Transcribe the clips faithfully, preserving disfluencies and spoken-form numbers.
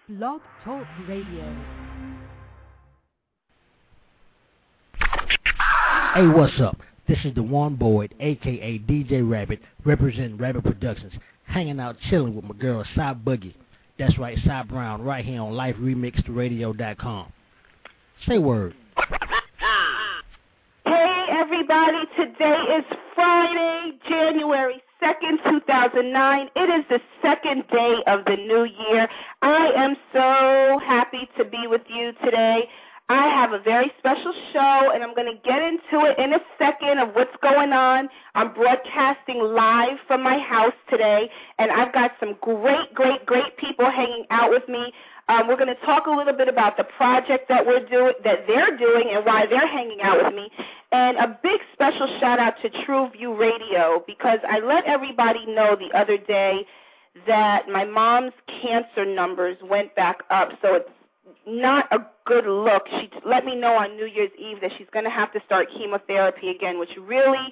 Blog Talk Radio. Hey, what's up? This is the One Boyd, a k a. D J Rabbit, representing Rabbit Productions, hanging out chilling with my girl, Cy Boogie. That's right, Cy Brown, right here on life remixed radio dot com. Say word. Hey, everybody. Today is Friday, January second, two thousand nine. It is the second day of the new year. I am so happy to be with you today. I have a very special show, and I'm going to get into it in a second of what's going on. I'm broadcasting live from my house today, and I've got some great, great, great people hanging out with me. Um, we're going to talk a little bit about the project that we're doing, that they're doing, and why they're hanging out with me. And a big special shout out to True View Radio, because I let everybody know the other day that my mom's cancer numbers went back up, so it's not a good look. She let me know on New Year's Eve that she's going to have to start chemotherapy again, which really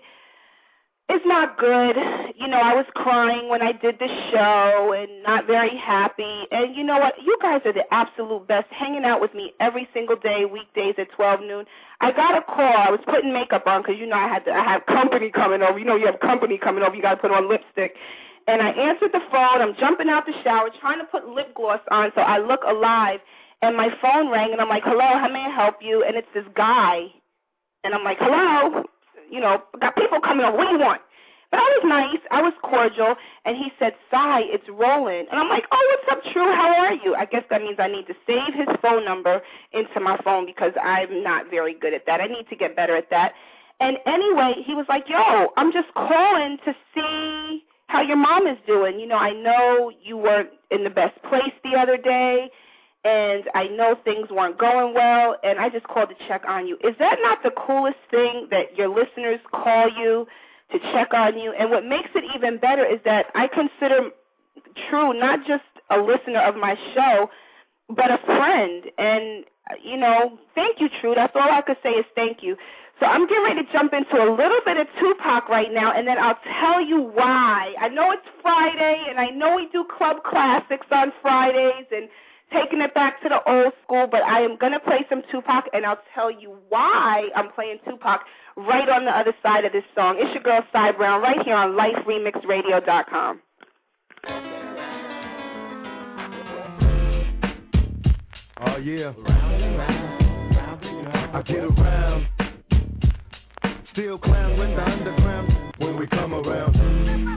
is not good. You know, I was crying when I did the show and not very happy. And you know what? You guys are the absolute best, hanging out with me every single day, weekdays at twelve noon. I got a call. I was putting makeup on because, you know, I had to, I had company coming over. You know, you have company coming over. You got to put on lipstick. And I answered the phone. I'm jumping out the shower, trying to put lip gloss on so I look alive. And my phone rang, and I'm like, hello, how may I help you? And it's this guy. And I'm like, hello, you know, got people coming over. What do you want? But I was nice. I was cordial. And he said, Cy, it's Roland. And I'm like, oh, what's up, True? How are you? I guess that means I need to save his phone number into my phone because I'm not very good at that. I need to get better at that. And anyway, he was like, yo, I'm just calling to see how your mom is doing. You know, I know you weren't in the best place the other day, and I know things weren't going well, and I just called to check on you. Is that not the coolest thing, that your listeners call you to check on you? And what makes it even better is that I consider True not just a listener of my show, but a friend. And, you know, thank you, True. That's all I could say is thank you. So I'm getting ready to jump into a little bit of Tupac right now, and then I'll tell you why. I know it's Friday, and I know we do club classics on Fridays, and taking it back to the old school, but I am going to play some Tupac, and I'll tell you why I'm playing Tupac right on the other side of this song. It's your girl, Cy Brown, right here on life remixed radio dot com. Oh, yeah. I get around. Still clown with the underground when we come around.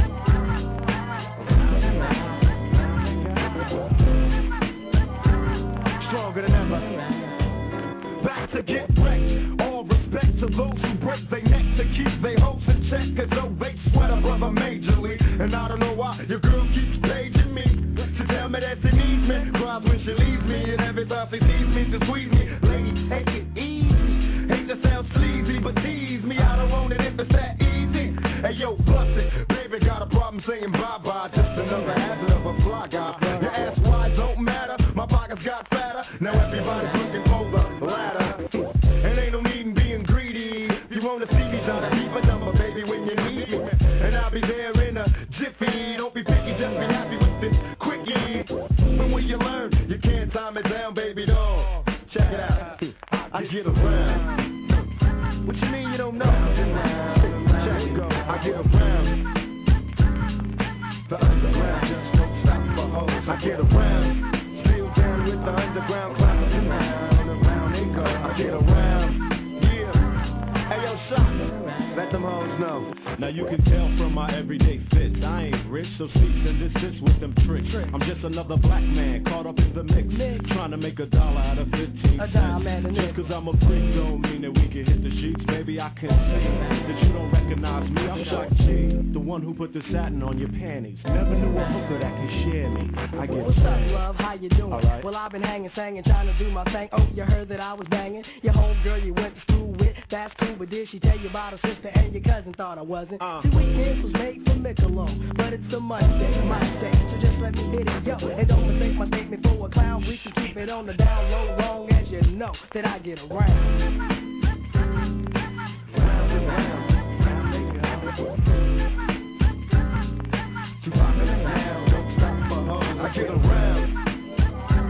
Stronger than ever. Back to get wrecked. All respect to those who break their neck to keep their hopes in check, cause though they sweat above a major league. And I don't know why your girl keeps paging me to tell me that she needs me. Cries when she leaves me, and every time she sees me to squeeze me. Lady, take it easy. Hate to sound sleazy, but tease me. I don't want it if it's that easy. Hey yo, bust it. Baby got a problem saying bye-bye. Just another hazard of a fly guy. Your ass wide don't matter. My pockets got fatter. Now everybody's looking for the ladder. And ain't no need in being greedy. If you wanna see me, try to keep a number, baby, when you need me. And I'll be there in a jiffy. Don't be picky, just be happy with this quickie. And when you learn, you can't time it down, baby doll. Check it out. I get around. What you mean you don't know? Check it go. I get around. The underground just don't stop for hoes. I get around. Still down with the underground clouds. Around, around they go. I get around. Yeah. Hey yo, Shock. Let them hoes know. Now you can tell from my everyday fits, I ain't rich, so cease and desist with them tricks. I'm just another black man caught up in the mix, trying to make a dollar out of fifteen cents. Just cause I'm a freak don't mean that we can hit the sheets. Baby, I can see that you don't recognize me. I'm Shock G, the one who put the satin on your panties. Never knew a hooker that can share me. I get What's up, love? How you doing? Right. Well, I've been hanging, singing, trying to do my thing. Oh, you heard that I was banging your homegirl you went to school with. That's cool, but did she tell you about her sister and your cousin? Thought I wasn't. Uh. See, weekends was made for Michelob, but it's a Monday, my day, so just let me hit it, yo. And don't mistake my statement for a clown. We can keep it on the down low, long as you know that I get around. Round and round. Tupac in the town, don't stop for hoes. I get around.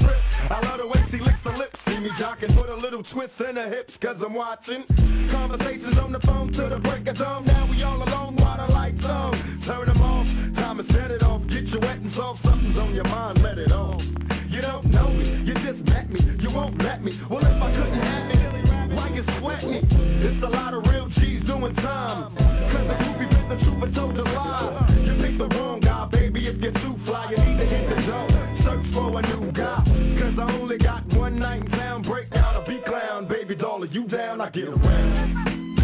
trip. I love the way she licks her lips. See me jocking, put a little twist in her hips, cause I'm watching. Conversations on the phone till the break of dawn. Now we all alone while the lights on. Turn them off, time to set it off. Get you wet and soft, something's on your mind, let it off. You don't know me, you just met me, you won't let me. Well, if I couldn't have me, why you sweat me? It's a lot of real G's doing time. Cause the groupie bit the truth and told a lie. You picked the wrong guy, baby, if you're too fly, you need to hit the door. Search for a new guy, cause I only got one night in town. Break out a B-clown, baby doll, are you down? I get around.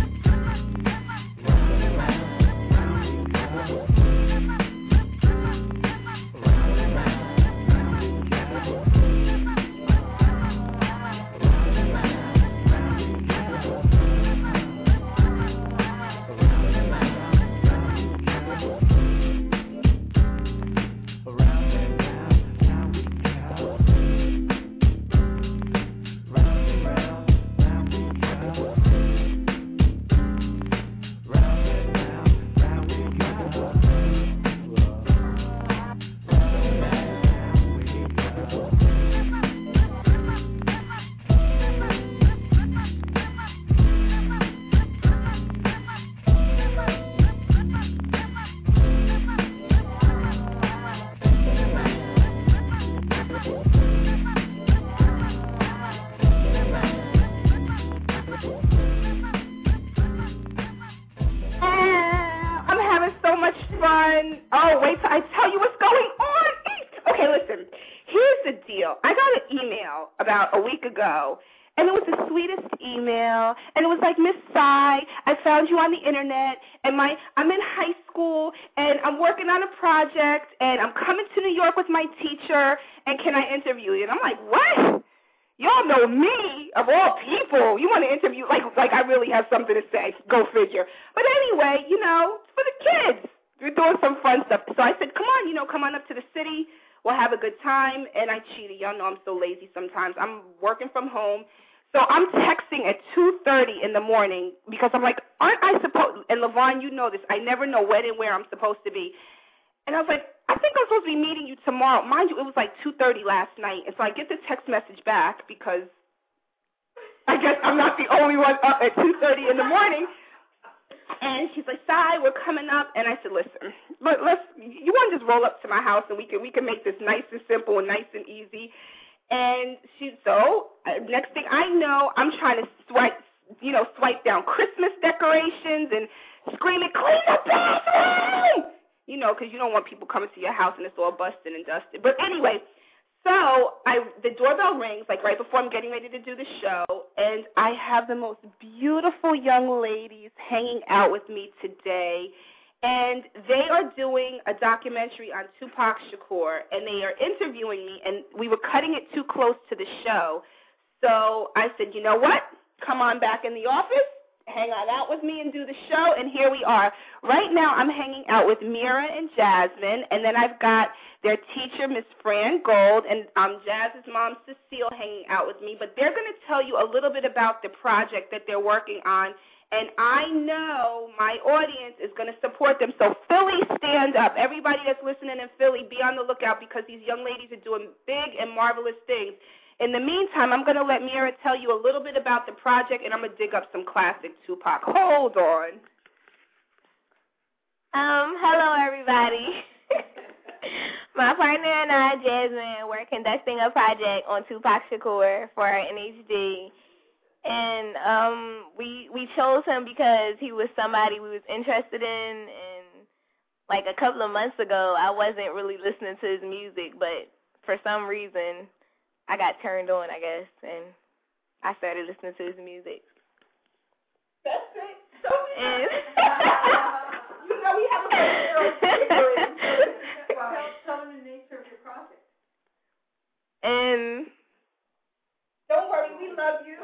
About a week ago, and it was the sweetest email, and it was like, Miss Sai, I found you on the internet, and my I'm in high school, and I'm working on a project, and I'm coming to New York with my teacher, and can I interview you? And I'm like, what? Y'all know me, of all people. You want to interview, like, like I really have something to say. Go figure. But anyway, you know, it's for the kids. We're doing some fun stuff. So I said, come on, you know, come on up to the city. We'll have a good time, and I cheated. Y'all know I'm so lazy sometimes. I'm working from home. So I'm texting at two thirty in the morning because I'm like, aren't I supposed, and LaVon, you know this, I never know when and where I'm supposed to be. And I was like, I think I'm supposed to be meeting you tomorrow. Mind you, it was like two thirty last night, and so I get the text message back because I guess I'm not the only one up at two thirty in the morning. And she's like, Sai, we're coming up. And I said, listen, let, let's, you want to just roll up to my house and we can we can make this nice and simple and nice and easy. And she, so uh, next thing I know, I'm trying to swipe, you know, swipe down Christmas decorations and screaming, clean the bathroom! You know, because you don't want people coming to your house and it's all busted and dusted. But anyway, so I the doorbell rings, like right before I'm getting ready to do the show, and I have the most beautiful young ladies hanging out with me today. And they are doing a documentary on Tupac Shakur, and they are interviewing me, and we were cutting it too close to the show. So I said, you know what? Come on back in the office, hang on out with me and do the show, and here we are. Right now I'm hanging out with Mira and Jasmine, and then I've got their teacher, Miss Fran Gold, and um, Jazz's mom, Cecile, hanging out with me. But they're going to tell you a little bit about the project that they're working on. And I know my audience is going to support them. So Philly, stand up. Everybody that's listening in Philly, be on the lookout because these young ladies are doing big and marvelous things. In the meantime, I'm going to let Mira tell you a little bit about the project, and I'm going to dig up some classic Tupac. Hold on. Um, hello, everybody. My partner and I, Jasmine, we're conducting a project on Tupac Shakur for N H D. And um, we we chose him because he was somebody we was interested in. And like a couple of months ago, I wasn't really listening to his music, but for some reason, I got turned on, I guess, and I started listening to his music. That's it. So and you know we have a girl. Tell, tell them the nature of your project. And don't worry, we love you.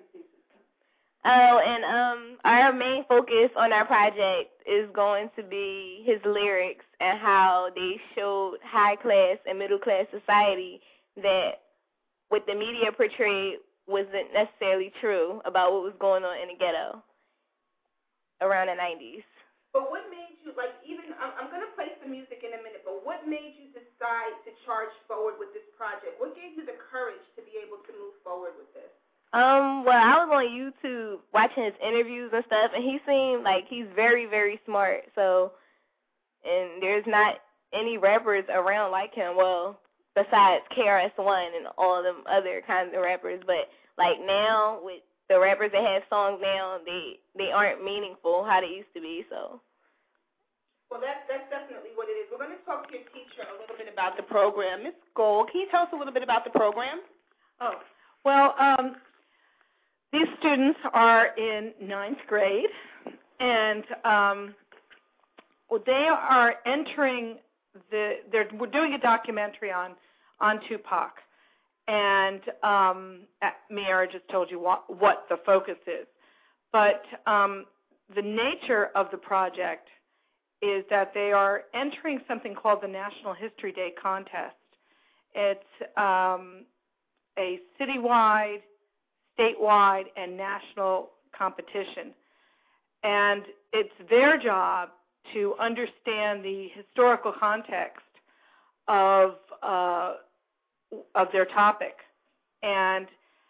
Oh, and um, our main focus on our project is going to be his lyrics and how they showed high class and middle class society that what the media portrayed wasn't necessarily true about what was going on in the ghetto around the nineties. But what made you, like, even, I'm, I'm going to play some music in a minute, but what made you decide decide to charge forward with this project? What gave you the courage to be able to move forward with this? Um, well, I was on YouTube watching his interviews and stuff, and he seemed like he's very, very smart. So, and there's not any rappers around like him. Well, besides K R S One and all them other kinds of rappers. But like now, with the rappers that have songs now, they they aren't meaningful how they used to be. So. Well, that's that's definitely what it is. We're going to talk to your teacher a little bit about the program. Miz Gold, can you tell us a little bit about the program? Oh, well, um, these students are in ninth grade, and um, well, they are entering the. They're we're doing a documentary on on Tupac, and um, Miara just told you what, what the focus is, but um, the nature of the project is that they are entering something called the National History Day Contest. It's um, a citywide, statewide, and national competition. And it's their job to understand the historical context of uh, of their topic and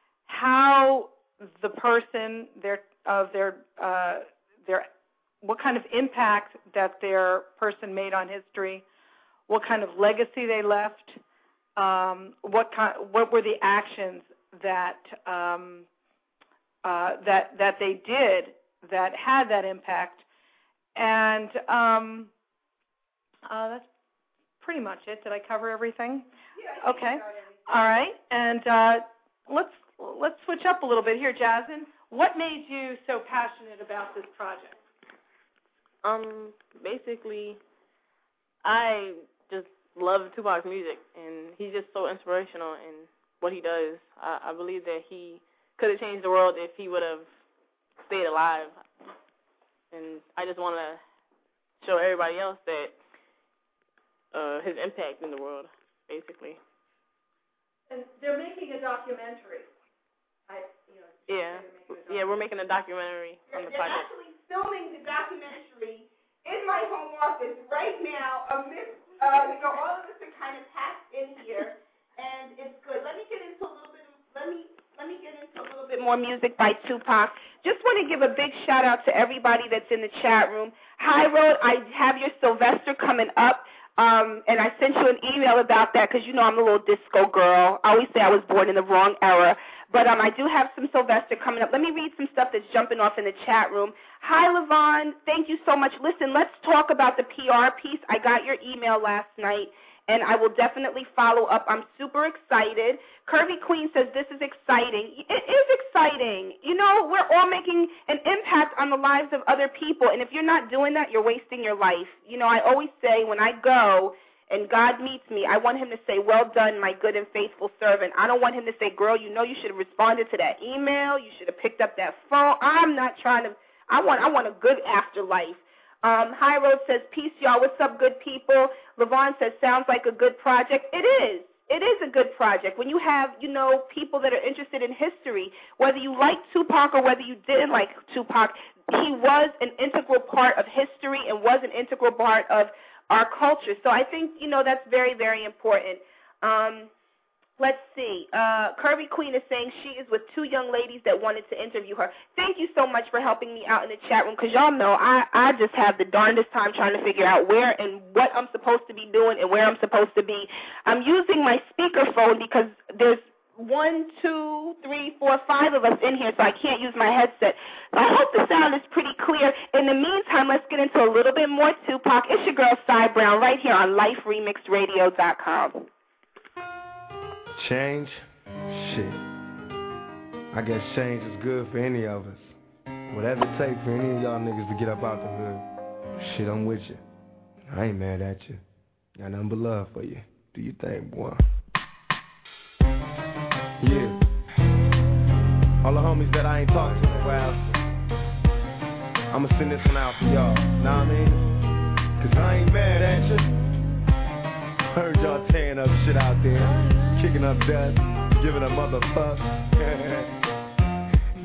how the person their of their uh, their what kind of impact that their person made on history, what kind of legacy they left, um, what kind, what were the actions that um, uh, that that they did that had that impact, and um, uh, that's pretty much it. Did I cover everything? Yeah. Okay. All right, and uh, let's let's switch up a little bit here, Jasmine. What made you so passionate about this project? Um, basically, I just love Tupac's music, and he's just so inspirational in what he does. I, I believe that he could have changed the world if he would have stayed alive, and I just want to show everybody else that uh, his impact in the world, basically. And they're making a documentary. I, you know, yeah, yeah, we're making a documentary on the They're project. actually filming the documentary in my home office right now. Of this, uh, you know, all of us are kind of packed in here, and it's good. Let me get into a little bit. Of, let me let me get into a little bit more music by Tupac. Just want to give a big shout out to everybody that's in the chat room. High Road, I have your Sylvester coming up. Um, and I sent you an email about that because, you know, I'm a little disco girl. I always say I was born in the wrong era. But um, I do have some Sylvester coming up. Let me read some stuff that's jumping off in the chat room. Hi, Levon. Thank you so much. Listen, let's talk about the P R piece. I got your email last night, and I will definitely follow up. I'm super excited. Curvy Queen says this is exciting. It is exciting. You know, we're all making an impact on the lives of other people, and if you're not doing that, you're wasting your life. You know, I always say when I go and God meets me, I want him to say, well done, my good and faithful servant. I don't want him to say, girl, you know you should have responded to that email. You should have picked up that phone. I'm not trying to – I want I want a good afterlife. Um, High Road says, peace, y'all. What's up, good people? Levon says, sounds like a good project. It is. It is a good project. When you have, you know, people that are interested in history, whether you like Tupac or whether you didn't like Tupac, he was an integral part of history and was an integral part of our culture. So I think, you know, that's very, very important. Um, let's see. Uh, Curvy Queen is saying she is with two young ladies that wanted to interview her. Thank you so much for helping me out in the chat room because y'all know I, I just have the darndest time trying to figure out where and what I'm supposed to be doing and where I'm supposed to be. I'm using my speakerphone because there's one, two, three, four, five of us in here, so I can't use my headset. So I hope the sound is pretty clear. In the meantime, let's get into a little bit more Tupac. It's your girl, Cy Brown, right here on life remix radio dot com. Change? Shit. I guess change is good for any of us. Whatever it takes for any of y'all niggas to get up out the hood. Shit, I'm with you. I ain't mad at you. Got nothing but love for you. Do you think, boy? Yeah. All the homies that I ain't talked to in a while, I'ma send this one out for y'all. Know what I mean? Cause I ain't mad at you. Heard y'all tearing up shit out there, kicking up dust, giving a motherfuck. Yeah,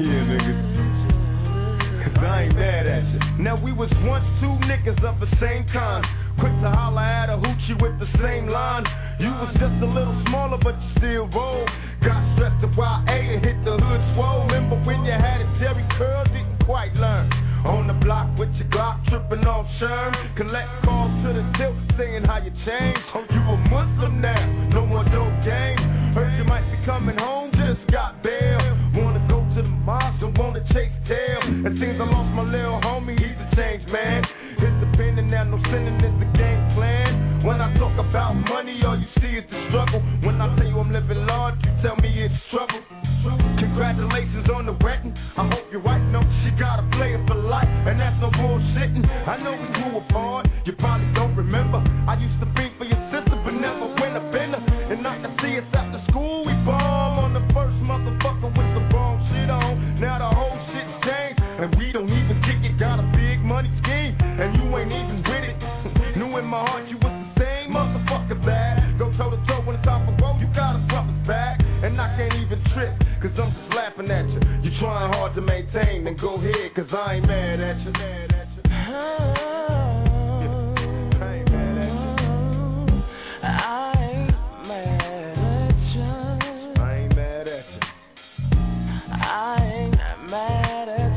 niggas. Cause I ain't mad at you. Now we was once two niggas of the same kind. Quick to holler at a hoochie with the same line. You was just a little smaller, but you still roll. Got stressed to Y A and hit the hood swole. Remember when you had a Jerry curl, didn't quite learn. On the block with your Glock, tripping off Sherm. Collect calls to the tilt, saying how you changed. Oh, you a Muslim now, no more dope game. Heard you might be coming home, just got bail. Wanna go to the mosque and wanna chase tail. It seems I lost my little homie, he's a changed man. Independent now, no sinning is the game plan. When I talk about money, all you see is the struggle. When I tell you I'm living large, you tell me it's trouble. Congratulations on the wedding. I hope your wife knows she got a player for life, and that's no bullshitting. I know we grew apart, you probably don't remember. I used to be for your sister, but never win a bender. And I can see us after school, we bomb on the first motherfucker with the wrong shit on. Now the whole shit's changed, and we don't even kick it. Got a big money scheme, and you ain't even with it. Knew in my heart you was the same motherfucker bad. Go toe to toe when it's time for woe, you got a brother's back. And I can't even trip, cause I'm just laughing at you. You trying hard to maintain, then go ahead, cause I ain't mad at you. Mad at you. I ain't mad at you. I ain't mad at you. I ain't mad at you. I ain't mad at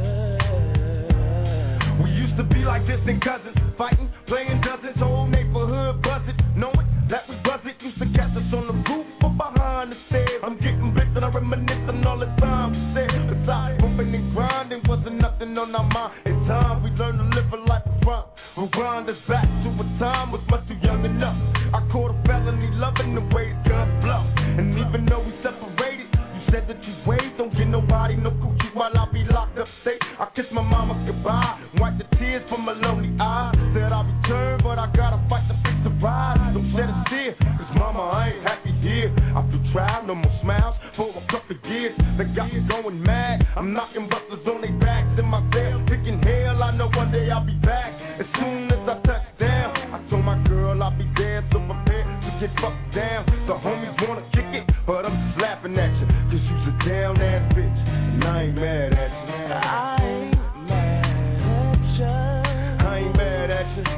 you. We used to be like distant cousins, fighting, playing dozens, whole neighborhood buzzing, knowing that we wasn't used to catch us on the roof or behind the stairs. I'm getting blitzed and I reminisce on all the time we said. Besides bumping and grinding wasn't nothing on our mind. In time we learned to live a life of front. We'll grind us back to a time was much too young enough. I caught a felony loving the way his guns blow. And even though we separated, you said that you wait, don't get nobody no coochie while I be locked up safe. I kissed my mama goodbye, wipe the tears from my lonely eyes. Said I'll return, but I gotta fight to fix the ride. Don't shed a tear, cause mama, I ain't happy here. I feel trial, no more smiles for a couple years. They got me going mad. I'm knocking busters on their backs in my cell, picking hell. I know one day I'll be back. As soon as I touch down, I told my girl I'll be there, so prepared to get fucked down. The homies wanna kick it, but I'm just laughing at you, cause you's a down ass bitch, and I ain't mad at you. I ain't mad at you. I ain't mad at you.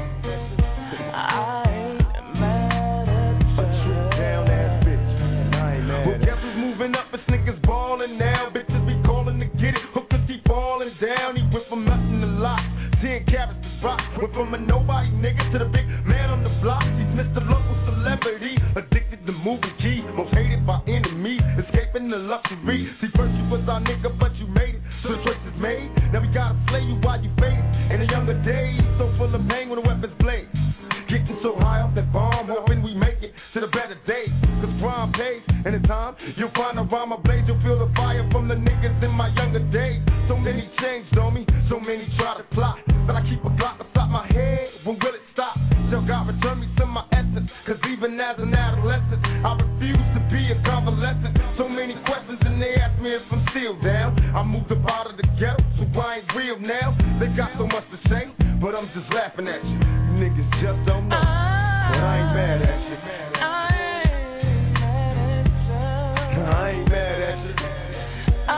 I ain't mad at you. A true down ass bitch, and I ain't mad well, at you. Well, guess who's moving up? It's niggas ballin' now. Bitches be callin' to get it. Hookers keep falling down. He went from nothing to lot. Ten carats to rock. Went from a nobody nigga to the big man on the block. He's Mister Local Celebrity. Addicted to movie G. Most hated by enemy. Escaping the luxury. See, first you was our nigga, but you made it. So the choice is made. Now we gotta slay you while you fade. In the younger days, so full of pain when the weapons blaze. Getting so high off that bomb, hoping we make it to the better days. Cause crime pays, and in time, you'll find a rhyme ablaze. You'll feel the fire from the niggas in my younger days. So many changed on me, so many try to plot. But I keep a Glock beside my head, when will it stop? Till God return me to my essence. Cause even as an adolescent, I refuse to be a convalescent. So many questions and they ask me if I'm still down. I moved up out of the ghetto, so I ain't real now. They got so much to say, but I'm just laughing at you. You niggas just don't know, but I ain't mad at you. I ain't mad at you. I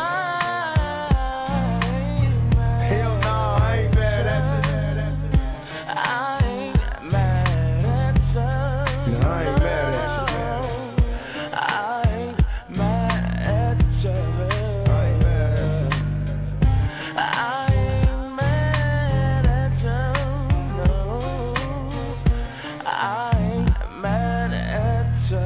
ain't mad at you. Hell no, I ain't mad at you. I ain't mad at you. No, I ain't mad at you. I ain't mad at you. I ain't mad at you. I ain't mad at you. No, I ain't mad at you.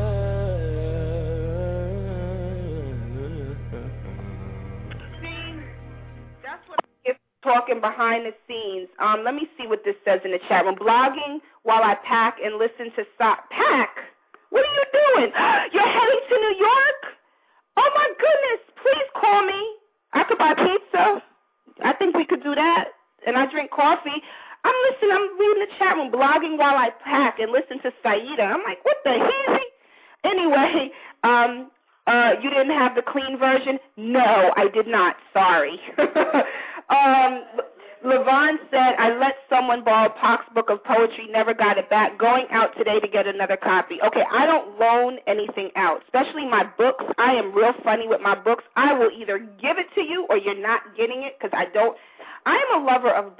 That's what I'm talking behind the scenes. Um, let me see what this says in the chat room. Blogging while I pack and listen to so- pack. What are you doing? You're heading to New York? Oh my goodness! Please call me. I could buy pizza. I think we could do that. And I drink coffee. I'm listening. I'm reading the chat room. Blogging while I pack and listen to Saida. I'm like, what the heezy? Anyway, um. Uh, you didn't have the clean version? No, I did not. Sorry. um, Levon said, I let someone borrow Pac's book of poetry, never got it back, going out today to get another copy. Okay, I don't loan anything out, especially my books. I am real funny with my books. I will either give it to you or you're not getting it because I don't. I am a lover of books,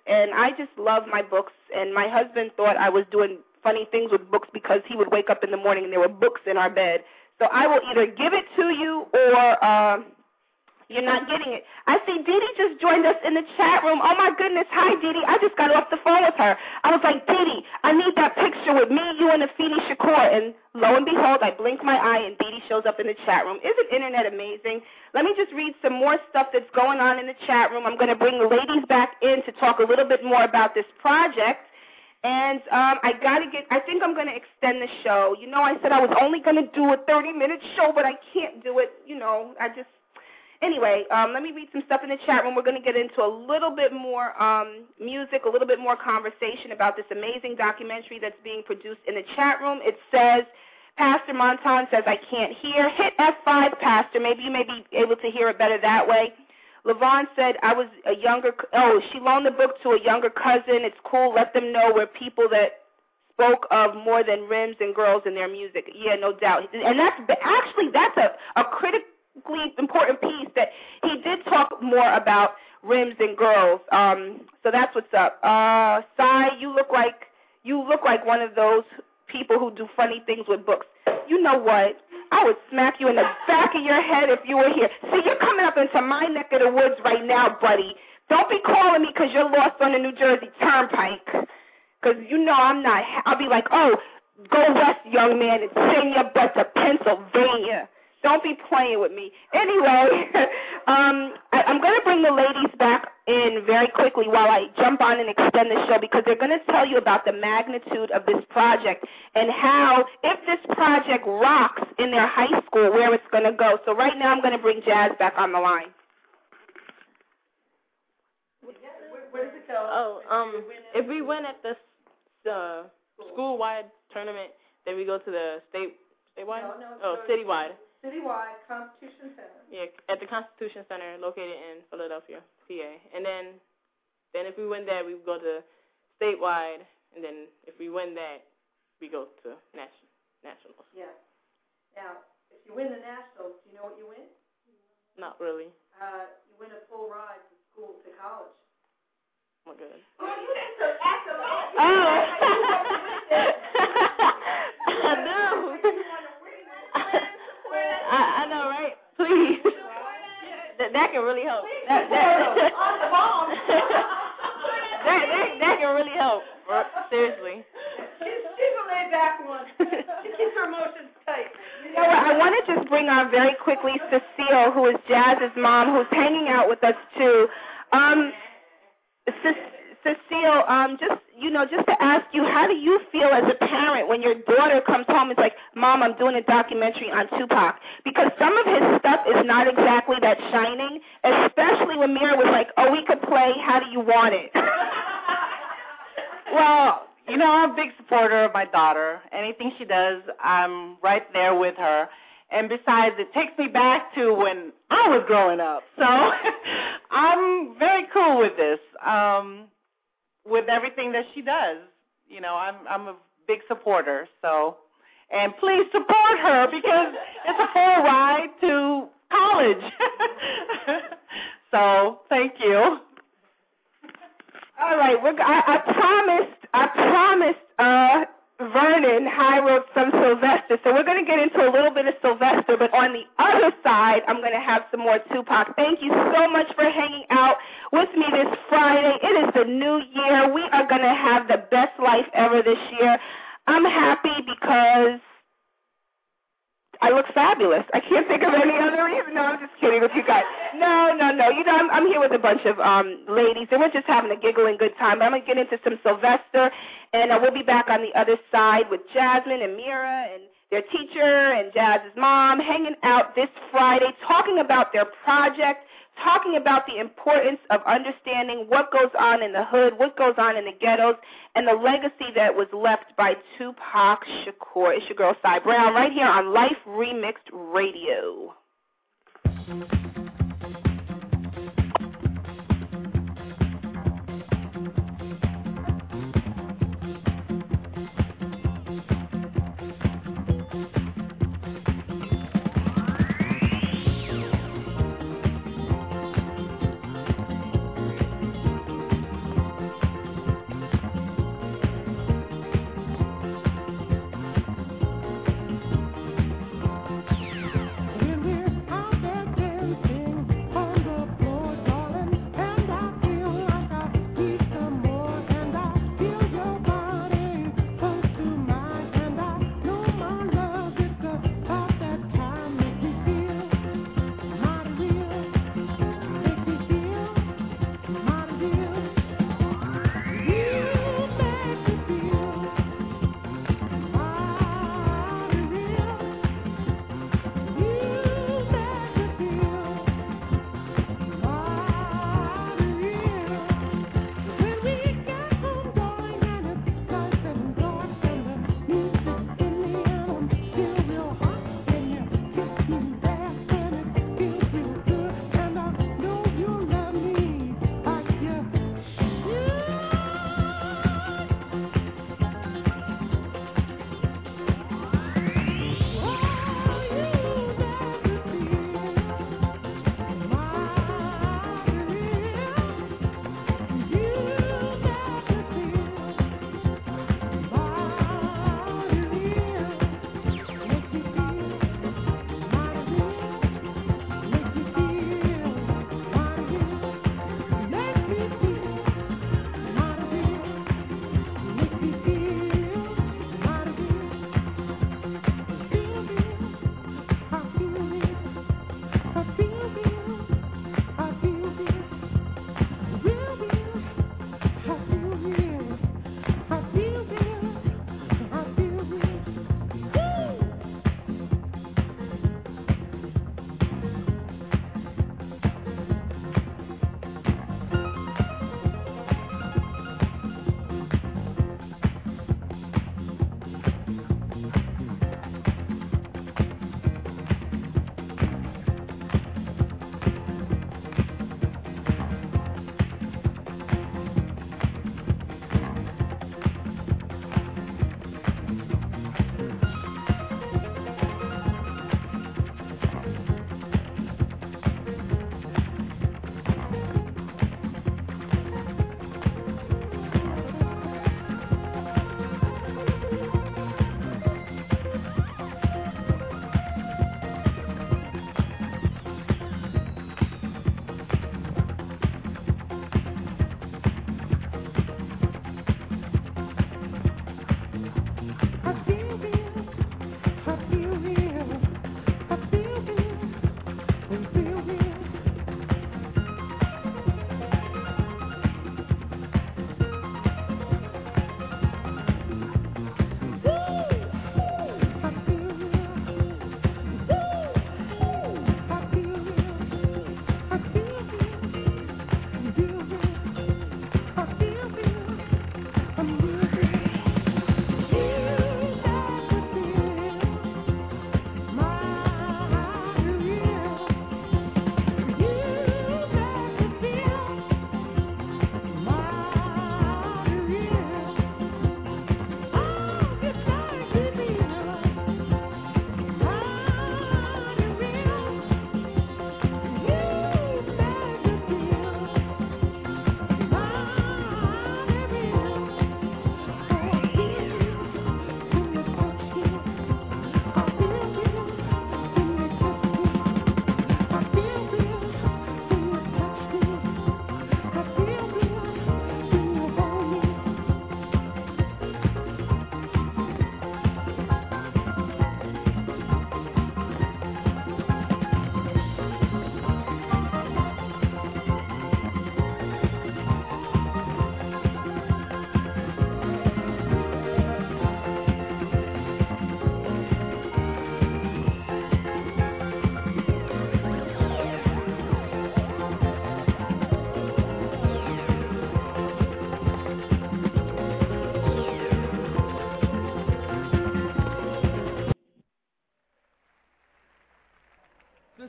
and I just love my books, and my husband thought I was doing funny things with books because he would wake up in the morning and there were books in our bed. So I will either give it to you or uh, you're not getting it. I see Dee Dee just joined us in the chat room. Oh, my goodness. Hi, Dee Dee. I just got off the phone with her. I was like, Dee Dee, I need that picture with me, you, and Afeni Shakur. And lo and behold, I blink my eye, and Dee Dee shows up in the chat room. Isn't Internet amazing? Let me just read some more stuff that's going on in the chat room. I'm going to bring the ladies back in to talk a little bit more about this project. And um, I got to get, I think I'm going to extend the show. You know, I said I was only going to do a thirty-minute show, but I can't do it. You know, I just, anyway, um, let me read some stuff in the chat room. We're going to get into a little bit more um, music, a little bit more conversation about this amazing documentary that's being produced in the chat room. It says, Pastor Monton says, I can't hear. Hit F five, Pastor. Maybe you may be able to hear it better that way. Lavon said, I was a younger, oh, she loaned the book to a younger cousin. It's cool. Let them know we're people that spoke of more than rims and girls in their music. Yeah, no doubt. And that's, actually, that's a, a critically important piece that he did talk more about rims and girls. Um, so that's what's up. Uh, Sai, you look like, you look like one of those people who do funny things with books. You know what? I would smack you in the back of your head if you were here. See, you're coming up into my neck of the woods right now, buddy. Don't be calling me because you're lost on the New Jersey Turnpike. Because you know I'm not. I'll be like, oh, go west, young man, and send your butt to Pennsylvania. Don't be playing with me. Anyway, um, I, I'm going to bring the ladies back in very quickly while I jump on and extend the show because they're going to tell you about the magnitude of this project and how, if this project rocks in their high school, where it's going to go. So right now I'm going to bring Jazz back on the line. Where does it go? Oh, um, if we win at the uh, school-wide tournament, then we go to the state, statewide? No, no, oh, citywide. Citywide, Constitution Center. Yeah, at the Constitution Center located in Philadelphia, P A. And then then if we win that, we go to statewide. And then if we win that, we go to national, nationals. Yeah. Now, if you win the nationals, do you know what you win? Not really. Uh, you win a full ride to school, to college. Oh, my God. Oh, you didn't so act alone. Oh. I know. I, I know, right? Please. that, that can really help. That, that, on the ball. that, that, that can really help. Seriously. She's, she's a laid-back one. She keeps her emotions tight. You know what? I want to just bring on very quickly Cecile, who is Jazz's mom, who's hanging out with us too. Um, Ce- Cecile, um, just you know, just to ask you, how do you feel as a parent when your daughter comes home and is like, Mom, I'm doing a documentary on Tupac? Because some of his stuff is not exactly that shining, especially when Mira was like, oh, we could play How Do You Want It? Well, you know, I'm a big supporter of my daughter. Anything she does, I'm right there with her. And besides, it takes me back to when I was growing up. So I'm very cool with this, um, with everything that she does. You know, I'm I'm a big supporter. So, and please support her because it's a full ride to college. So thank you. All right, we're, I, I promised, I promised uh, Vernon High wrote some Sylvester, so we're going to get into a little bit of Sylvester, but on the other side, I'm going to have some more Tupac. Thank you so much for hanging out with me this Friday. It is the new year. We are going to have the best life ever this year. I'm happy because I look fabulous. I can't think of any other reason. No, I'm just kidding with you guys. No, no, no. You know, I'm, I'm here with a bunch of um, ladies, and we're just having a giggling good time. But I'm going to get into some Sylvester, and uh, we'll be back on the other side with Jasmine and Mira and their teacher and Jazz's mom hanging out this Friday, talking about their project, talking about the importance of understanding what goes on in the hood, what goes on in the ghettos, and the legacy that was left by Tupac Shakur. It's your girl, Cy Brown, right here on Life Remixed Radio.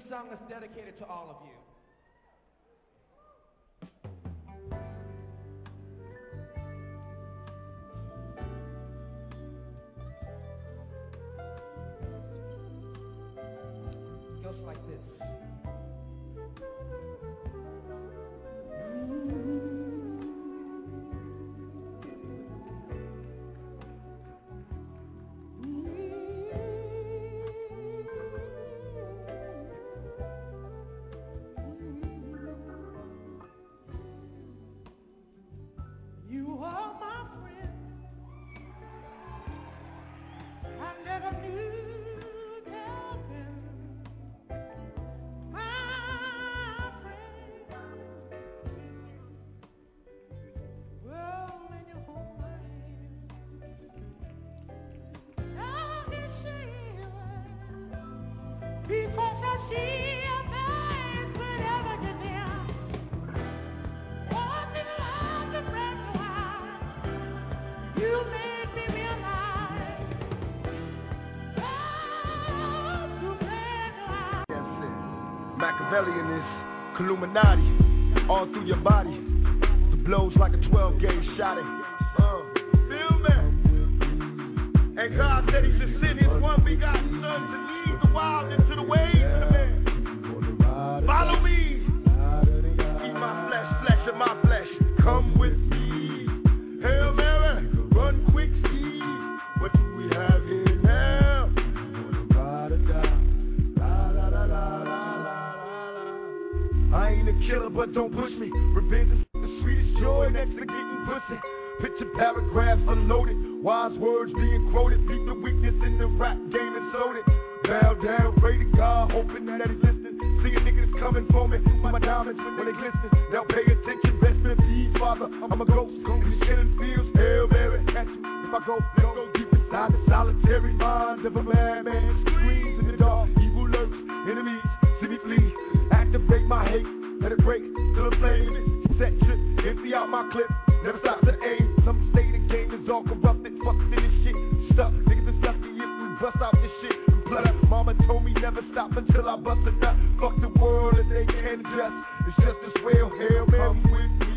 song that's dedicated to all of you. Goes like this. You are my friend. I never knew nothing. My friend. Well, when you hold my hand, I can see it because I see your face whenever you're there. Walking along the red line, you made me realize love to red line. That's it. Machiavellian is Illuminati all through your body. The blows like a twelve gauge shot it. Uh, feel me? And God said He should send His one begotten Son to lead the wild into the ways of the man. Follow me. Eat my flesh, flesh of my flesh. Come with me. Hail Mary, run quick, see. What do we have here now? I ain't a killer, but don't push me. Revenge is the sweetest joy next to getting pussy. Picture paragraphs unloaded, wise words being quoted. Beat the weakness in the rap game and sold it. Bow down, pray to God, hoping that He's listening. See a nigga that's coming for me. My diamonds when they glisten. Now pay attention, best in peace, Father. I'm a ghost, in these killing fields. Hail Mary, catch me if I go. Let's go deep inside the solitary mind of a madman. Screams in the dark, evil lurks, enemies see me flee. Activate my hate, let it break till the flame. Set trip, empty out my clip, never stop to aim. Some say the game is all corrupted, fucked in this shit. Stuck, niggas is lucky if we bust out this shit. Blood up, mama told me never stop until I bust a nut. Fuck the world and they can't adjust. It's just as well, Hail Mary, come with me.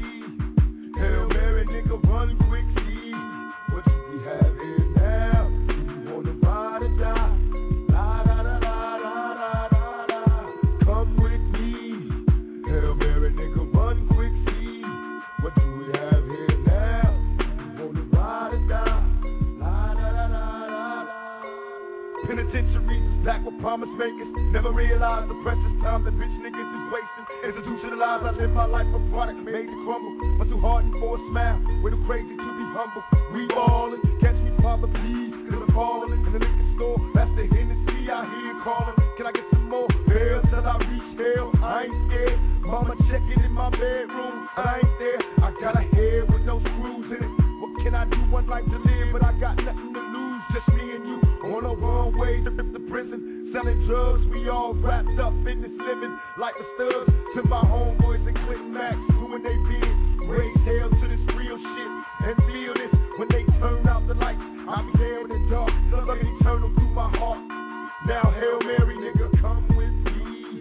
Hail Mary, nigga, run quick, see. What do we have here now? Do you wanna ride or die? La la la la la la la la. Come with me. Hail Mary, nigga, run quick, see. What do we have here now? Do you wanna ride or die? La la la la la la. Penitentiaries is back with promise makers. Never realized the precious time that bitch niggas is wasting. Institutionalized, I live my life a product made to crumble. But too hardened for a smile, way too crazy to be humble. We ballin', catch me, Father, please, cause I'm ballin'. In the liquor store, that's the Hennessy I hear calling. Can I get some more? Hell till I reach hell, I ain't scared. Mama checking in my bedroom, I ain't there. I got a head with no screws in it. What can I do? One life to live, but I got nothing to lose. Just me and you on a wrong way to the prison. Selling drugs, we all wrapped up in this living like the studs. To my homeboys and Clinton Max, doing they bid. Raise hell to this real shit and feel this. When they turn out the lights, I'll be there in the dark. Love eternal through my heart. Now Hail Mary, nigga, come with me.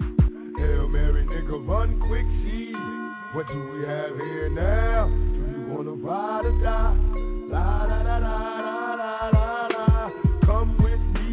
Hail Mary, nigga, run quick, see. What do we have here now? Do you wanna ride or die? La la la la la la la la. Come with me.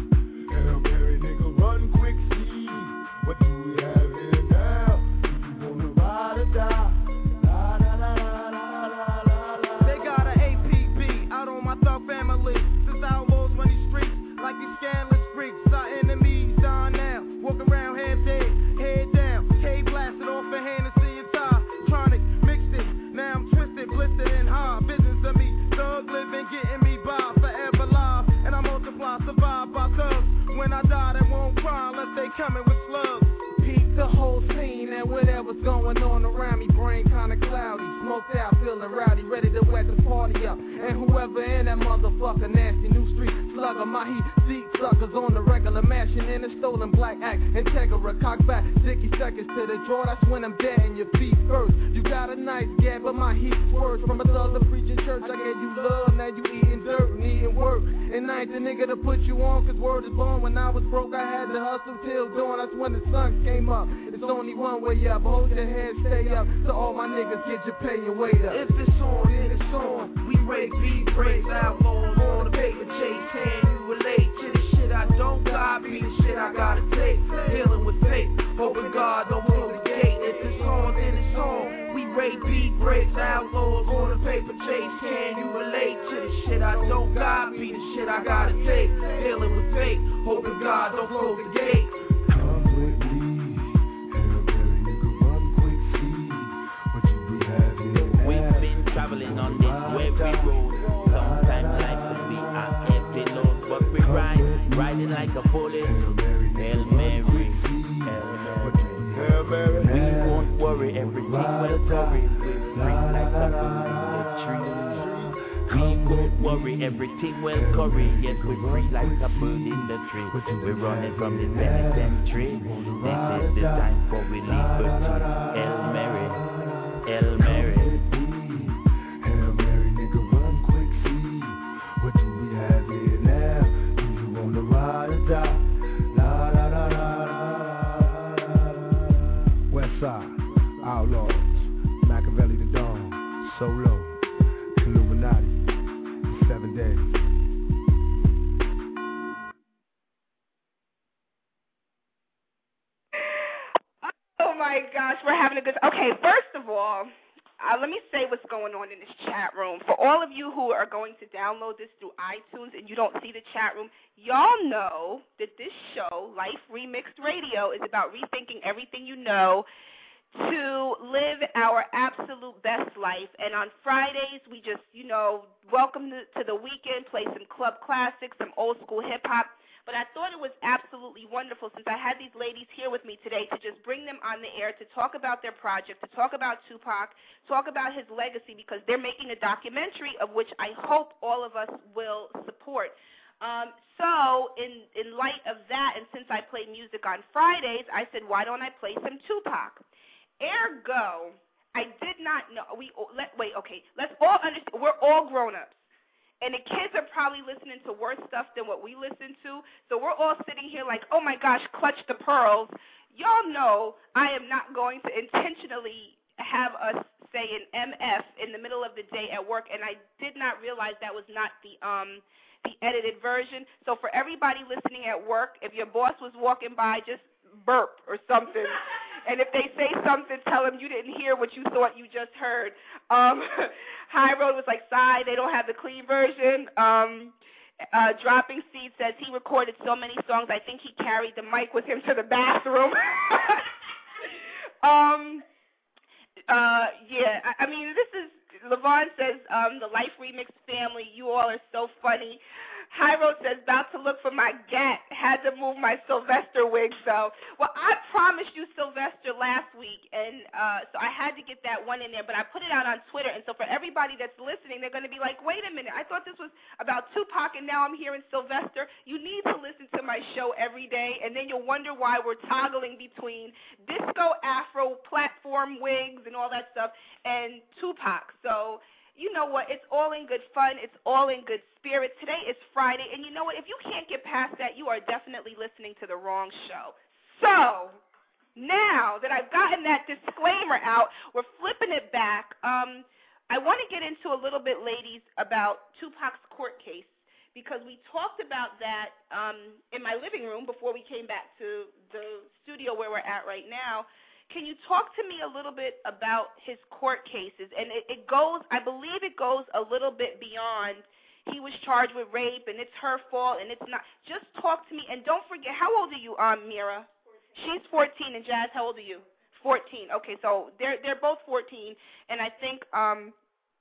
Hail Mary, nigga, run quick, see. What do we have here now? Do you wanna ride or die? La la la la la la la la. They got an A P B out on my thug family. Since I almost run these streets like these scandalous freaks. Our enemies down now, walk around half dead, head down, K blasted off a Hennessy and tie. Tronic mixed it, now I'm twisted, blistered and high. Business of me, thug living, getting me by, forever live. And I multiply, survive by thugs. When I die, they won't cry unless they coming with slugs. Peep the whole scene and whatever's going on around me. Brain kinda cloudy, smoked out, feeling rowdy, ready to wet the party up. And whoever in that motherfucker nasty new street slugger. My heat seat suckers on the regular, mashing in a stolen black act. Integra, cock back, sticky seconds to the draw. That's when I'm dead in your feet first. You got a nice gab, but my heat's worse. From a thugger preaching church, I gave you love. Now you eating dirt and eating work. And I ain't the nigga to put you on, cause word is born. When I was broke, I had to hustle till dawn. That's when the sun came up. It's only one way up. Hold your head, stay up. So all my niggas get your pay and wait up. If it's on, then it's on. We break, beat breaks, outlaws on the paper chase. Can you relate to the shit I don't got? Be the shit I gotta take. Healing with faith, hoping God don't close the gate. If it's on, then it's on. We break, beat breaks, outlaws on the paper chase. Can you relate to the shit I don't got? Be the shit I gotta take. Healing with faith, hoping God don't close the gate. Traveling on this wavy road. Sometimes life can be an empty load, but we ride, riding like a bullet. Hail Mary, Hail Mary. We won't worry, everything will worry. We free like a bird in the tree. We won't worry, everything will curry. Yes, we free like a bird in the tree. We're running from the penitentiary. This is the time for we liberty. Hail Mary, Hail Mary. Westside, Outlaws, Machiavelli the Dawn, Solo, Illuminati, Seven Days. Oh my gosh, we're having a good. Okay, first of all, uh, let me say what's going on in this chat room. For all of you who are going to download this through iTunes and you don't see the chat room, y'all know that this show, Life Remixed Radio, is about rethinking everything you know to live our absolute best life. And on Fridays, we just, you know, welcome to, to the weekend, play some club classics, some old school hip-hop. But I thought it was absolutely wonderful, since I had these ladies here with me today, to just bring them on the air to talk about their project, to talk about Tupac, talk about his legacy, because they're making a documentary of which I hope all of us will support. Um, so in, in light of that, and since I play music on Fridays, I said, why don't I play some Tupac? Ergo, I did not know. We let wait, okay. Let's all understand. We're all grown-ups. And the kids are probably listening to worse stuff than what we listen to. So we're all sitting here like, oh, my gosh, clutch the pearls. Y'all know I am not going to intentionally have us say an M F in the middle of the day at work, and I did not realize that was not the um the edited version. So for everybody listening at work, if your boss was walking by, just burp or something. And if they say something, tell them you didn't hear what you thought you just heard. Um, High Road was like, sigh, they don't have the clean version. Um, uh, Dropping Seed says he recorded so many songs, I think he carried the mic with him to the bathroom. um, uh, yeah, I, I mean, this is, Levon says, um, the Life Remix family, you all are so funny. High Road says, about to look for my gat. Had to move my Sylvester wig, so. Well, I promised you Sylvester last week, and uh, so I had to get that one in there, but I put it out on Twitter, and so for everybody that's listening, they're going to be like, wait a minute, I thought this was about Tupac, and now I'm hearing Sylvester. You need to listen to my show every day, and then you'll wonder why we're toggling between disco, afro, platform wigs, and all that stuff, and Tupac. So, you know what, it's all in good fun, it's all in good spirit. Today is Friday, and you know what, if you can't get past that, you are definitely listening to the wrong show. So, now that I've gotten that disclaimer out, we're flipping it back. Um, I want to get into a little bit, ladies, about Tupac's court case, because we talked about that um, in my living room before we came back to the studio where we're at right now. Can you talk to me a little bit about his court cases? And it, it goes, I believe it goes a little bit beyond he was charged with rape and it's her fault and it's not. Just talk to me. And don't forget, how old are you, um, Mira? She's fourteen. And Jazz, how old are you? fourteen. Okay, so they're they're both fourteen. And I think um,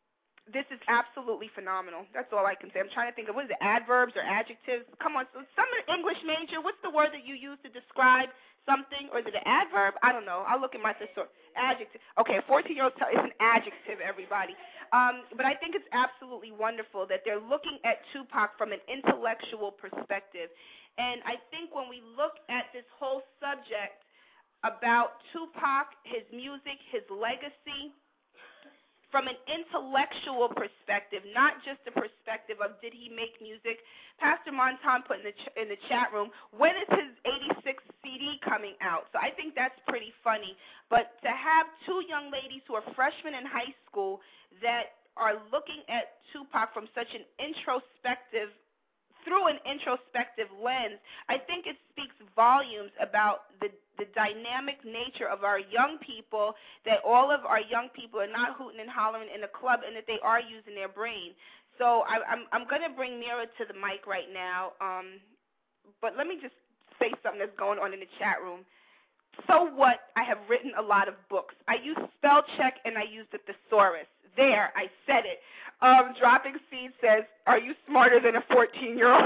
this is absolutely phenomenal. That's all I can say. I'm trying to think of, what is it, adverbs or adjectives? Come on, so some English major, what's the word that you use to describe something? Or is it an adverb? I don't know. I'll look at my thesaurus. Adjective. Okay, a fourteen-year-old tell it's an adjective, everybody. Um, but I think it's absolutely wonderful that they're looking at Tupac from an intellectual perspective. And I think when we look at this whole subject about Tupac, his music, his legacy, from an intellectual perspective, not just a perspective of did he make music. Pastor Montan put in the ch- in the chat room, when is his eighty-six C D coming out? So I think that's pretty funny. But to have two young ladies who are freshmen in high school that are looking at Tupac from such an introspective, through an introspective lens, I think it speaks volumes about the the dynamic nature of our young people, that all of our young people are not hooting and hollering in a club and that they are using their brain. So I, I'm, I'm going to bring Mira to the mic right now, um, but let me just say something that's going on in the chat room. So what? I have written a lot of books. I use spell check and I use the thesaurus. There, I said it. Um, Dropping Seed says, are you smarter than a fourteen-year-old?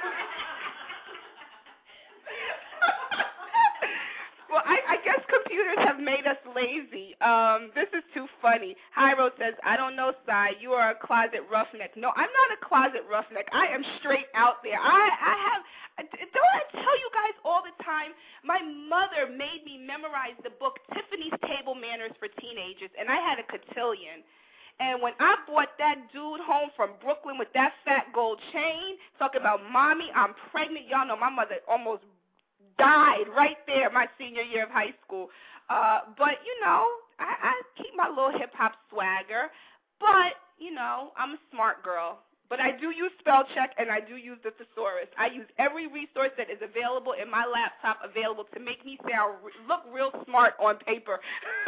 Well, I, I guess computers have made us lazy. Um, this is too funny. Hyro says, I don't know, Sai. You are a closet roughneck. No, I'm not a closet roughneck. I am straight out there. I, I have, don't I tell you guys all the time, my mother made me memorize the book Tiffany's Table Manners for Teenagers, and I had a cotillion. And when I brought that dude home from Brooklyn with that fat gold chain, talking about, Mommy, I'm pregnant. Y'all know my mother almost died right there my senior year of high school. Uh, but, you know, I, I keep my little hip-hop swagger. But, you know, I'm a smart girl. But I do use spell check, and I do use the thesaurus. I use every resource that is available in my laptop available to make me sound look real smart on paper.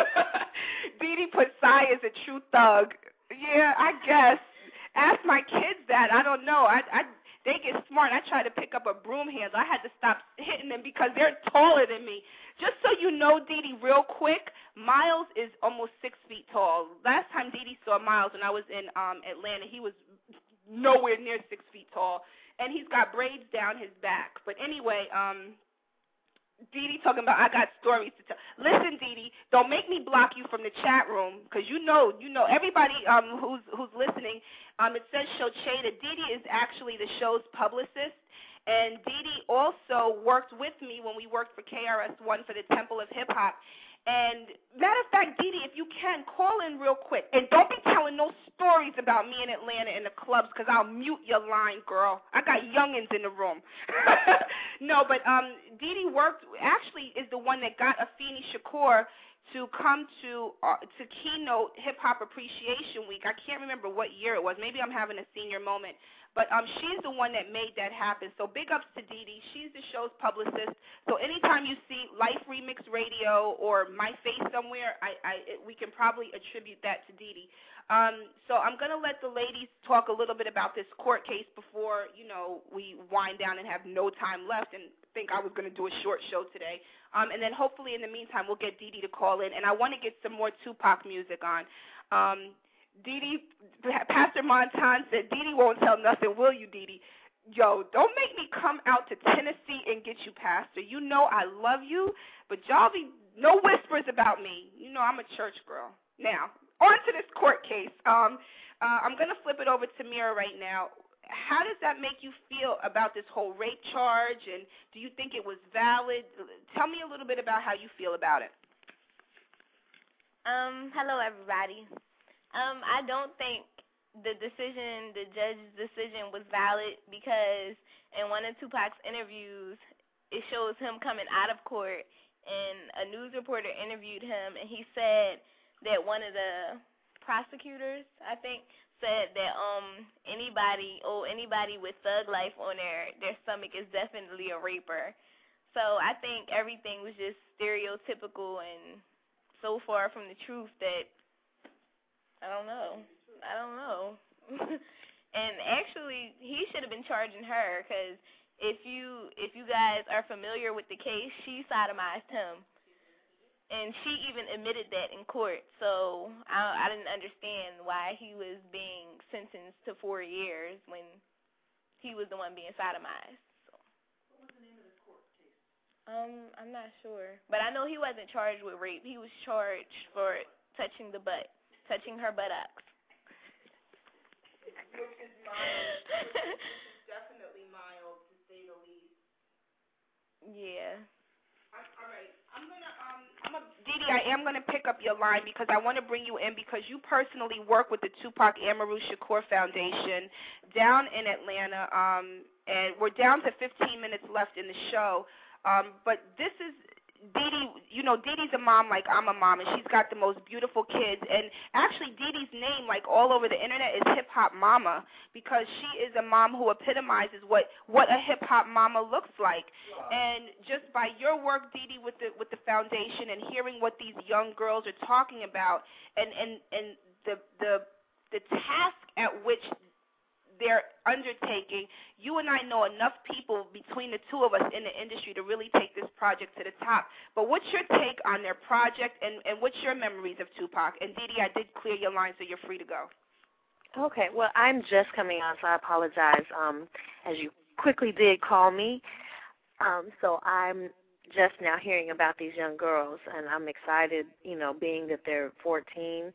Dee Dee put Sai as a true thug. Yeah, I guess. Ask my kids that. I don't know. I, I They get smart. I try to pick up a broom handle. I had to stop hitting them because they're taller than me. Just so you know, Dee Dee, real quick, Miles is almost six feet tall. Last time Dee Dee saw Miles when I was in um, Atlanta, he was nowhere near six feet tall, and he's got braids down his back. But anyway, um, Dee Dee talking about I got stories to tell. Listen, Dee Dee, don't make me block you from the chat room because you know, you know, everybody um, who's who's listening. Um, it says Shocheda. Dee Dee is actually the show's publicist, and Dee Dee also worked with me when we worked for K R S One for the Temple of Hip Hop. And matter of fact, Dee Dee, if you can, call in real quick. And don't be telling no stories about me in Atlanta in the clubs because I'll mute your line, girl. I got youngins in the room. No, but um, Dee Dee worked, actually is the one that got Afeni Shakur to come to uh, to keynote Hip Hop Appreciation Week. I can't remember what year it was. Maybe I'm having a senior moment. But um, she's the one that made that happen. So big ups to Dee Dee. She's the show's publicist. So anytime you see Life Remix Radio or my face somewhere, I, I it, we can probably attribute that to Dee Dee. Um, so I'm going to let the ladies talk a little bit about this court case before, you know, we wind down and have no time left and think I was going to do a short show today. Um, and then hopefully in the meantime we'll get Dee Dee to call in. And I want to get some more Tupac music on. Um, Dee Dee, Pastor Montan said, Dee Dee won't tell nothing, will you, Dee Dee? Yo, don't make me come out to Tennessee and get you, Pastor. You know I love you, but y'all be, no whispers about me. You know I'm a church girl. Now, on to this court case. Um, uh, I'm going to flip it over to Mira right now. How does that make you feel about this whole rape charge, and do you think it was valid? Tell me a little bit about how you feel about it. Um, hello, everybody. Um, I don't think the decision, the judge's decision was valid because in one of Tupac's interviews, it shows him coming out of court, and a news reporter interviewed him, and he said that one of the prosecutors, I think, said that um anybody oh anybody with thug life on their, their stomach is definitely a raper. So I think everything was just stereotypical and so far from the truth that I don't know. I don't know. And actually, he should have been charging her because if you if you guys are familiar with the case, she sodomized him. and she even admitted that in court. So I, I didn't understand why he was being sentenced to four years when he was the one being sodomized. So. What was the name of the court case? Um, I'm not sure, but I know he wasn't charged with rape. He was charged for touching the butt, touching her buttocks. Which is mild. Which is definitely mild, to say the least. Yeah. All right, I'm gonna um, I'm a Dee Dee, I am gonna pick up your line because I want to bring you in because you personally work with the Tupac Amaru Shakur Foundation down in Atlanta, um, and we're down to fifteen minutes left in the show. Um, but this is Dee Dee, you know, Dee Dee's a mom like I'm a mom, and she's got the most beautiful kids. And actually, Dee Dee's name, like all over the internet, is Hip Hop Mama because she is a mom who epitomizes what, what a hip hop mama looks like. And just by your work, Dee Dee, with the with the foundation and hearing what these young girls are talking about, and and and the the the task at which they're undertaking, you and I know enough people between the two of us in the industry to really take this project to the top. But what's your take on their project, and, and what's your memories of Tupac? And Dee Dee, I did clear your line, so you're free to go. Okay, well, I'm just coming on, so I apologize, um, as you quickly did call me. Um, so I'm just now hearing about these young girls, and I'm excited, you know, being that they're fourteen.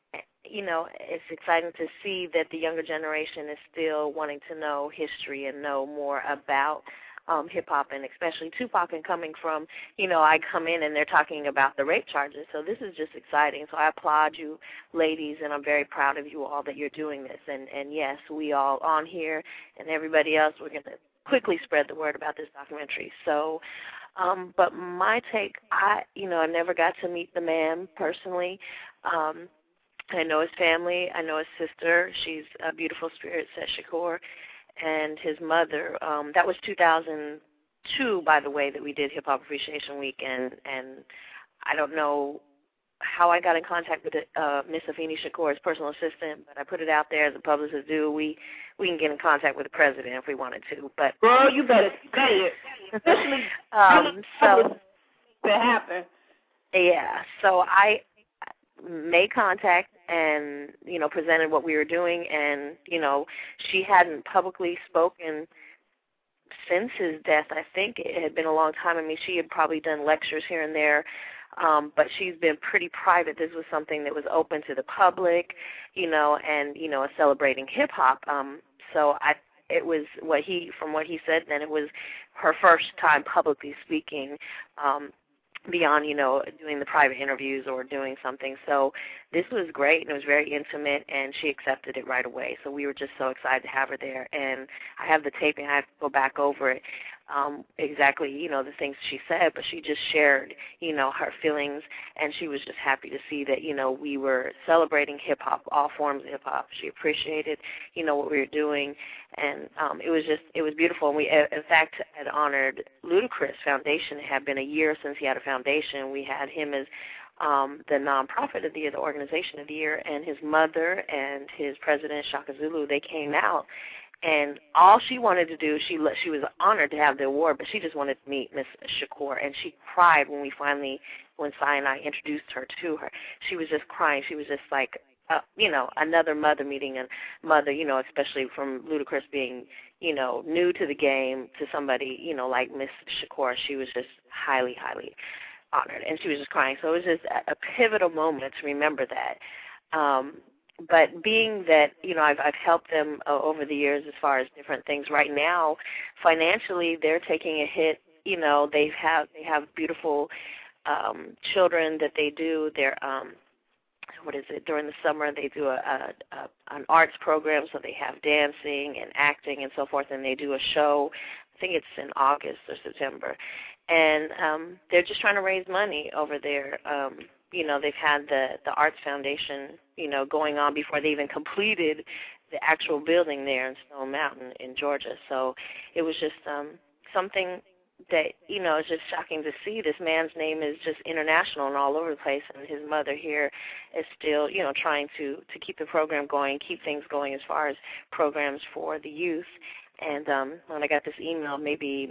You know, it's exciting to see that the younger generation is still wanting to know history and know more about um, hip-hop, and especially Tupac, and coming from, you know, I come in and they're talking about the rape charges. So this is just exciting. So I applaud you, ladies, and I'm very proud of you all that you're doing this. And, and yes, we all on here and everybody else, we're going to quickly spread the word about this documentary. So, um, but my take, I, you know, I never got to meet the man personally. Um I know his family. I know his sister. She's a beautiful spirit, says Shakur. And his mother. Um, that was two thousand two, by the way, that we did Hip Hop Appreciation Week. And, and I don't know how I got in contact with uh, Miss Afeni Shakur's personal assistant, but I put it out there as the publicists do. We we can get in contact with the president if we wanted to. But girl, you better say it. Especially um, so to happen. Yeah. So I made contact and, you know, presented what we were doing, and, you know, she hadn't publicly spoken since his death. I think it had been a long time. I mean, she had probably done lectures here and there, um, but she's been pretty private. This was something that was open to the public, you know, and, you know, celebrating hip-hop. Um, so I, it was what he, from what he said then, it was her first time publicly speaking, um, beyond, you know, doing the private interviews or doing something. So this was great, and it was very intimate, and she accepted it right away. So we were just so excited to have her there. And I have the taping. I have to go back over it, um, exactly, you know, the things she said, but she just shared, you know, her feelings, and she was just happy to see that, you know, we were celebrating hip-hop, all forms of hip-hop. She appreciated, you know, what we were doing, and um, it was just, it was beautiful. And we, in fact, had honored Ludacris Foundation. It had been a year since he had a foundation. We had him as um, the nonprofit of the year, the organization of the year, and his mother and his president, Shaka Zulu, they came out. And all she wanted to do, she she was honored to have the award, but she just wanted to meet Miss Shakur. And she cried when we finally, when Sai and I introduced her to her. She was just crying. She was just like, uh, you know, another mother meeting a mother, you know, especially from Ludacris being, you know, new to the game to somebody, you know, like Miss Shakur. She was just highly, highly honored. And she was just crying. So it was just a, a pivotal moment to remember that. Um But being that, you know, I've, I've helped them uh, over the years as far as different things. Right now, financially, they're taking a hit. You know, they have they have beautiful um, children that they do. They're um, what is it? During the summer, they do a, a, a an arts program, so they have dancing and acting and so forth. And they do a show. I think it's in August or September, and um, they're just trying to raise money over there. Um, You know, they've had the, the Arts Foundation, you know, going on before they even completed the actual building there in Stone Mountain in Georgia. So it was just um, something that, you know, is just shocking to see. This man's name is just international and all over the place, and his mother here is still, you know, trying to, to keep the program going, keep things going as far as programs for the youth. And um, when I got this email maybe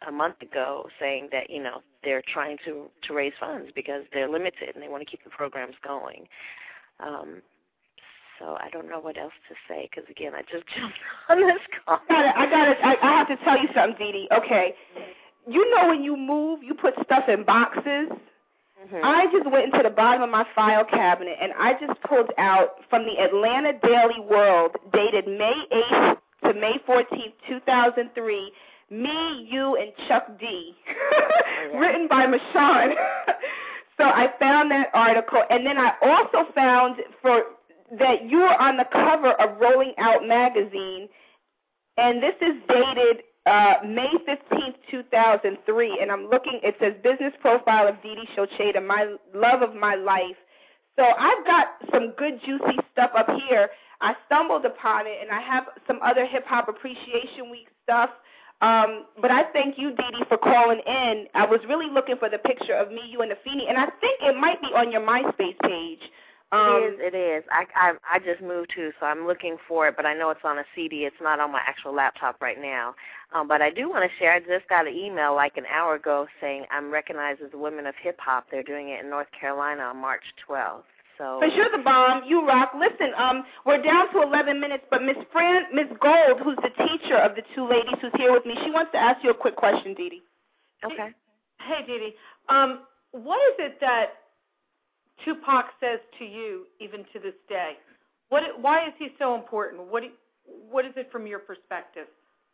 a month ago saying that, you know, they're trying to, to raise funds because they're limited and they want to keep the programs going. Um, so I don't know what else to say because, again, I just jumped on this call. I got it. I, I have to tell you something, Dee Dee. Okay. You know when you move, you put stuff in boxes. Mm-hmm. I just went into the bottom of my file cabinet, and I just pulled out from the Atlanta Daily World, dated May eighth to May fourteenth, two thousand three, Me, You, and Chuck D, written by Mashawn. So I found that article, and then I also found for that you were on the cover of Rolling Out magazine, and this is dated uh, May fifteenth, two thousand three, and I'm looking, it says Business Profile of Dee Dee Shocheda, My Love of My Life. So I've got some good juicy stuff up here. I stumbled upon it, and I have some other Hip Hop Appreciation Week stuff. Um, but I thank you, Dee Dee, for calling in. I was really looking for the picture of me, you, and Afeni, and I think it might be on your MySpace page. Um, it is. It is. I, I I just moved too, so I'm looking for it, but I know it's on a C D. It's not on my actual laptop right now. Um, but I do want to share. I just got an email like an hour ago saying I'm recognized as a Women of Hip Hop. They're doing it in North Carolina on March twelfth. So. But you're the bomb. You rock. Listen, um, we're down to eleven minutes, but Miss Fran, Miss Gold, who's the teacher of the two ladies who's here with me, she wants to ask you a quick question, Dee Dee. Okay. Hey, Dee Dee. Um, what is it that Tupac says to you even to this day? What? Why is he so important? What? What is it from your perspective?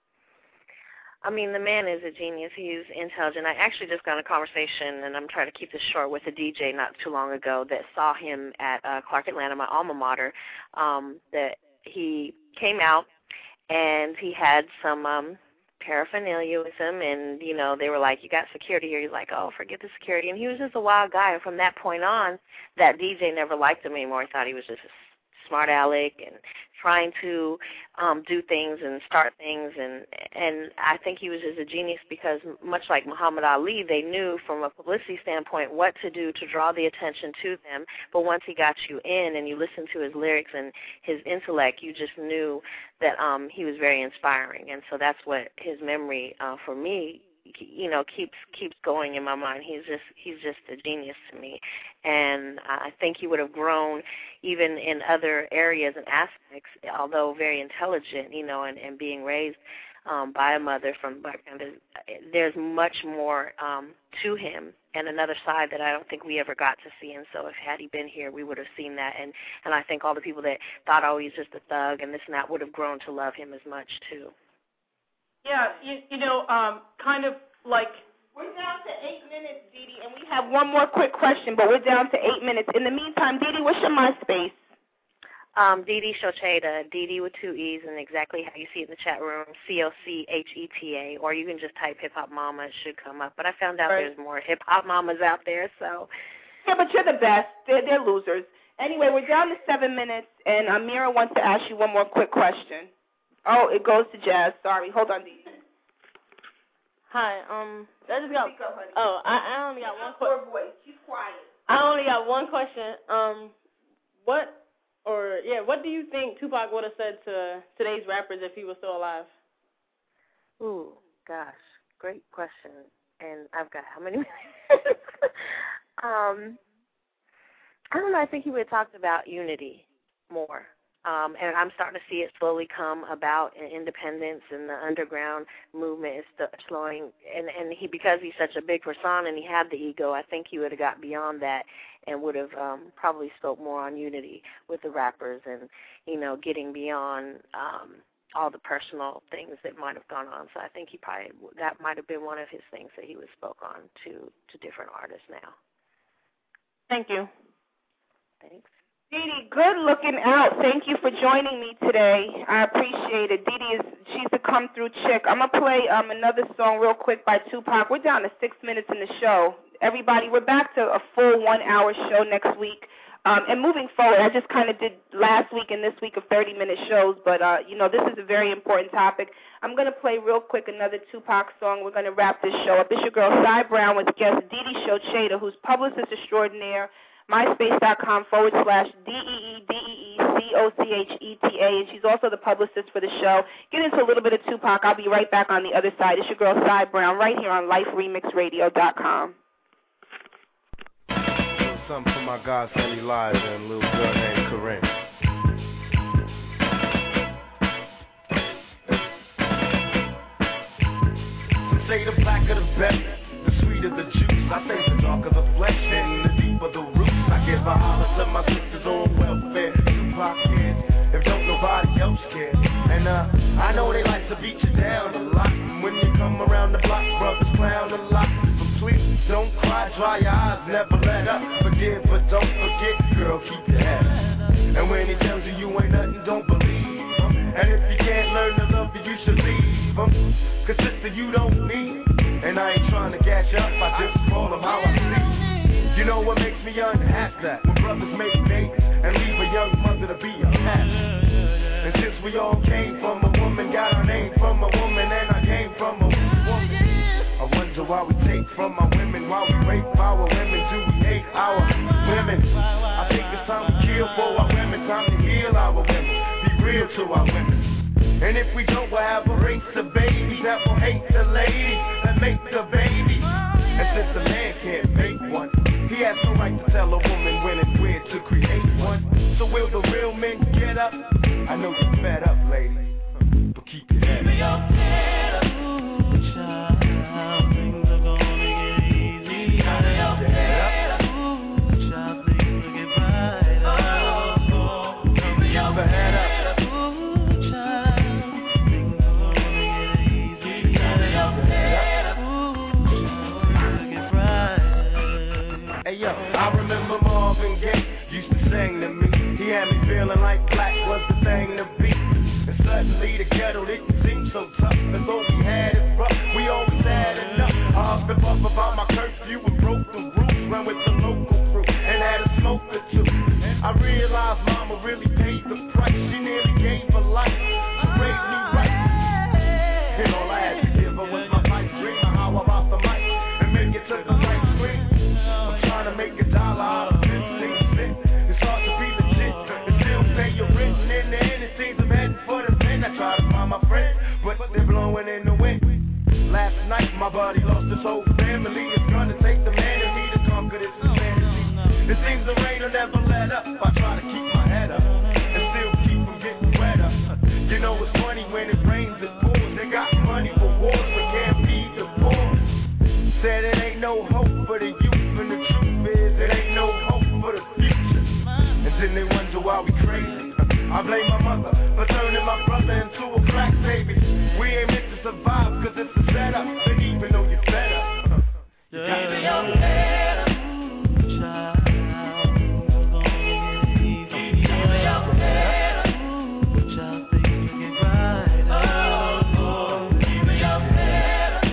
I mean, the man is a genius. He's intelligent. I actually just got in a conversation, and I'm trying to keep this short, with a D J not too long ago that saw him at uh, Clark Atlanta, my alma mater, um, that he came out, and he had some um, paraphernalia with him, and, you know, they were like, you got security here. He's like, oh, forget the security. And he was just a wild guy, and from that point on, that D J never liked him anymore. He thought he was just a smart aleck and trying to um, do things and start things, and and I think he was just a genius because, much like Muhammad Ali, they knew from a publicity standpoint what to do to draw the attention to them, but once he got you in and you listened to his lyrics and his intellect, you just knew that um, he was very inspiring, and so that's what his memory, uh, for me, you know, keeps keeps going in my mind. He's just he's just a genius to me, and I think he would have grown even in other areas and aspects, although very intelligent, you know, and, and being raised um, by a mother from Black Panther. There's much more um, to him and another side that I don't think we ever got to see, and so if had he been here, we would have seen that, and, and I think all the people that thought, oh, he's just a thug and this and that would have grown to love him as much, too. Yeah, you, you know, um, kind of like... We're down to eight minutes, Dee Dee, and we have one more quick question, but we're down to eight minutes. In the meantime, Dee Dee, what's your MySpace? Um, Dee Dee Shocheda, Dee Dee with two E's, and exactly how you see it in the chat room, C O C H E T A, or you can just type Hip Hop Mama, it should come up. But I found out right. There's more Hip Hop Mamas out there, so... Yeah, but you're the best. They're, they're losers. Anyway, we're down to seven minutes, and Amira wants to ask you one more quick question. Oh, it goes to Jazz. Sorry. Hold on, Dee Dee. Hi, um, I just got, up, oh, I, I only got one question. She's quiet. I only got one question. Um, what, or, yeah, what do you think Tupac would have said to today's rappers if he was still alive? Ooh, gosh, great question. And I've got how many minutes? um, I don't know, I think he would have talked about unity more. Um, and I'm starting to see it slowly come about in independence, and the underground movement is st- slowing. And, and he, because he's such a big persona and he had the ego, I think he would have got beyond that and would have um, probably spoke more on unity with the rappers and, you know, getting beyond um, all the personal things that might have gone on. So I think he probably, that might have been one of his things that he would spoke on to, to different artists now. Thank you. Thanks. Dee Dee, good looking out. Thank you for joining me today. I appreciate it. Dee Dee is she's a come through chick. I'm gonna play um another song real quick by Tupac. We're down to six minutes in the show. Everybody, we're back to a full one hour show next week. Um, and moving forward, I just kind of did last week and this week of thirty minute shows, but uh, you know, this is a very important topic. I'm gonna play real quick another Tupac song. We're gonna wrap this show up. It's your girl Cy Brown with guest Dee Dee Shocheda, who's publicist extraordinaire, myspace.com forward slash D-E-E-D-E-E-C-O-C-H-E-T-A, and she's also the publicist for the show. Get into a little bit of Tupac. I'll be right back on the other side. It's your girl, Cy Brown, right here on life remix radio dot com. Something for my godson Elijah and a little girl named Corinne. Say the blacker the better, the sweeter the juice. I say the darker the flesh and the deeper the roots. I give a holler to my sisters on welfare. Tupac kids, if don't nobody else care. And uh, I know they like to beat you down a lot. And when you come around the block, brothers clown a lot. But please don't cry, dry your eyes, never let up. Forgive but don't forget, girl, keep your head up. And when he tells you you ain't nothing, don't believe him. And if you can't learn to love you, you should leave him. Cause sister, you don't need him. And I ain't trying to gas you up, I just call him how I see. You know what makes me unhappy? That when brothers make babies and leave a young mother to be a past. And since we all came from a woman, got our name from a woman, and I came from a woman. I wonder why we take from our women, why we rape our women, do we hate our women? I think it's time to kill for our women, time to heal our women, be real to our women. And if we don't, we'll have a race of babies that will hate the ladies that make the babies. And since the man can't make one, he has no right to tell a woman when and where to create one. So will the real men get up? I know you're fed up, lady, but keep your head up. Things are gonna get easy. Keep your head up. Child, things will get brighter. Keep your head up. Hey yo, I remember Marvin Gaye used to sing to me. He had me feeling like black was the thing to be. And suddenly the ghetto didn't seem so tough. As though we had it rough, we always had enough. I huffed and puffed about my curfew and broke the rules. Ran with the local crew and had a smoke or two. I realized mama really paid the price. She nearly gave her life to raise me right. And all I had to give her was my pipe dream of how I rock the mic and make it to the right screen. To make a dollar out of fifteen cents. It's hard to be legit and still pay your rent. And in the end, it seems I'm heading for the pen. I try to find my friends, but they're blowing in the wind. Last night, my buddy lost his whole family. It's gonna take the man in me to conquer this insanity. It seems the rain will never let up. I try to keep my head up and still keep from getting wetter. You know it's funny when it rains, it pours. They got money for wars, but can't feed the poor. Said it ain't no hope for the youth, and the truth is it ain't no hope for the future. And then they wonder why we crazy. I blame my mother for turning my brother into a crack baby. We ain't meant to survive cause it's a setup. And even though you're fed up, you got to be your head up. Child, gonna get easy. Keep your head up. Child, things will get brighter. Keep your head up.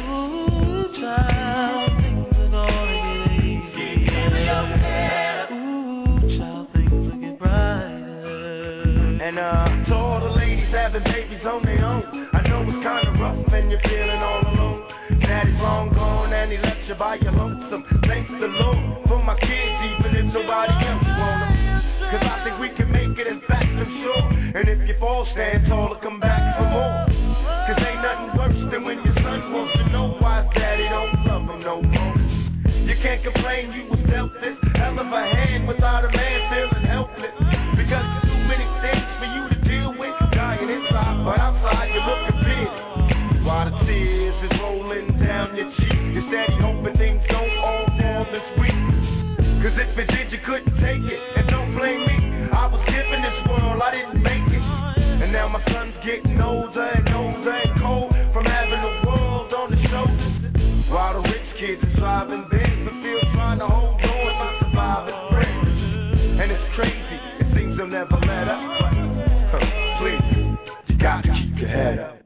Child, things are gonna get easy. Keep your head up. Child, things will get brighter. And uh, to all the ladies having babies on their own, I know it's kinda rough and you're feeling all alone. Daddy's long gone and he left you by your lonesome. Thanks the Lord for my kids, even if nobody else want them. Cause I think we can make it, in fact I'm sure. And if you fall, stand tall and come back for more. Cause ain't nothing worse than when your son wants to know why his daddy don't love him no more. You can't complain you was dealt this hell of a hand without a man feeling helpless. Because there's too many things for you to deal with. Dying inside, but outside you're looking big. While the tears is rolling down your cheek, you're steady hoping things don't all fall this week. Cause if it did, you couldn't take it. And don't blame me, I was given this world, I didn't make it. And now my son's getting older and older and cold from having the world on his shoulders. While the rich kids are driving Benz and still trying to hold on to survive as friends. And it's crazy, it seems they'll never let up. But huh, please, you gotta keep your head up.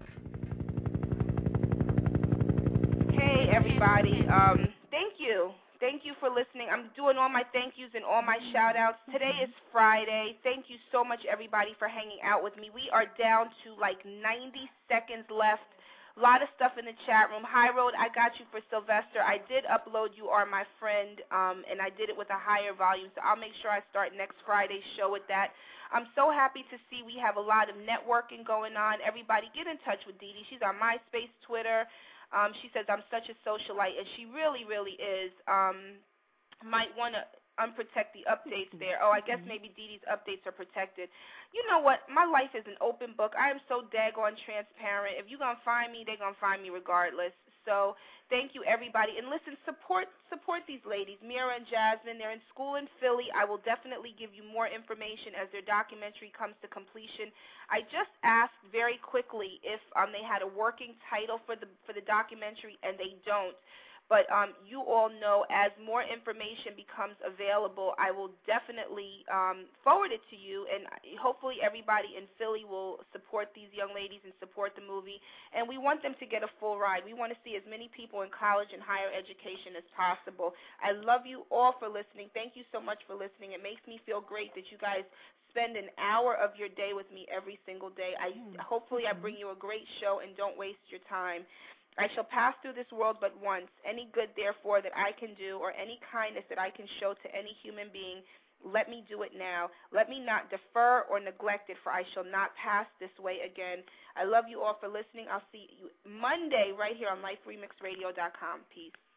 Hey, everybody. Um, thank you. Thank you for listening. I'm doing all my thank yous and all my shout-outs. Today is Friday. Thank you so much, everybody, for hanging out with me. We are down to like ninety seconds left. A lot of stuff in the chat room. High Road, I got you for Sylvester. I did upload You Are My Friend, um, and I did it with a higher volume, so I'll make sure I start next Friday's show with that. I'm so happy to see we have a lot of networking going on. Everybody get in touch with Dee Dee. She's on MySpace, Twitter. Um, she says, I'm such a socialite, and she really, really is. Um, might want to unprotect the updates there. Oh, I guess maybe Dee Dee's updates are protected. You know what? My life is an open book. I am so daggone transparent. If you're going to find me, they're going to find me regardless. So thank you, everybody. And listen, support support these ladies, Mira and Jasmine. They're in school in Philly. I will definitely give you more information as their documentary comes to completion. I just asked very quickly if um, they had a working title for the for the documentary, and they don't. But um, you all know as more information becomes available, I will definitely um, forward it to you, and hopefully everybody in Philly will support these young ladies and support the movie. And we want them to get a full ride. We want to see as many people in college and higher education as possible. I love you all for listening. Thank you so much for listening. It makes me feel great that you guys spend an hour of your day with me every single day. I hopefully I bring you a great show and don't waste your time. I shall pass through this world but once. Any good, therefore, that I can do or any kindness that I can show to any human being, let me do it now. Let me not defer or neglect it, for I shall not pass this way again. I love you all for listening. I'll see you Monday right here on life remix radio dot com. Peace.